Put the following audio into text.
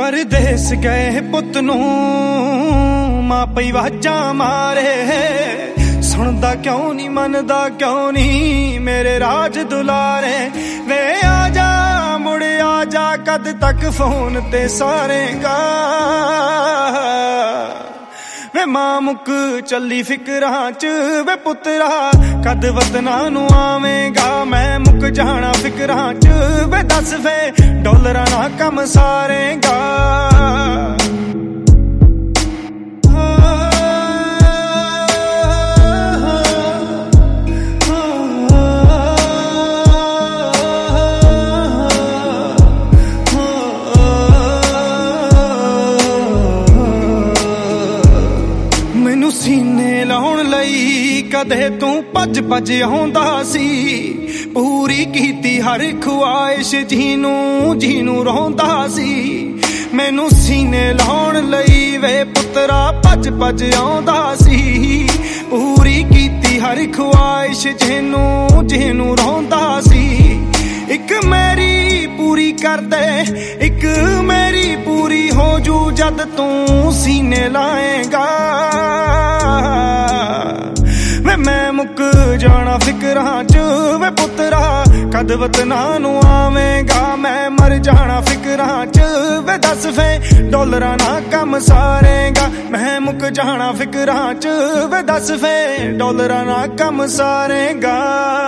परदेस गए पुत नूं मां पई वाजां मारे, सुनदा क्यों नी मनदा क्यों नी मेरे राज दुलारे। वे आजा मुड़ आजा कद तक फोन ते सारेगा, वे मां मुक चली फिकरां च वे पुत्रा कद वतना नू आवेगा। मैं मुक जाना फिकरां च वे दस वे डॉलरां ना कम सारेगा। मैनू सीने लाउण लई कदे तू भज भज आउंदा सी, पूरी कीती हर ख्वाहिश जीनू रोंदा सी। मैनू सीने लाउण लई वे पुत्रा भज भज आउंदा सी, पूरी कीती हर ख्वाहिश जीनू रोंदा सी। इक मेरी पूरी कर दे इक मेरी पूरी हो जू जद तू सीने लाएगा। वे मैं मुक जाना फिकरां च वे पुत्रा कद वतना नू आवेगा। मैं मर जाना फिकरां च वे दस वे डॉलरां ना कम सारेगा। मैं मुक जाना फिकरां च वे दस वे डॉलरां ना कम सारेगा।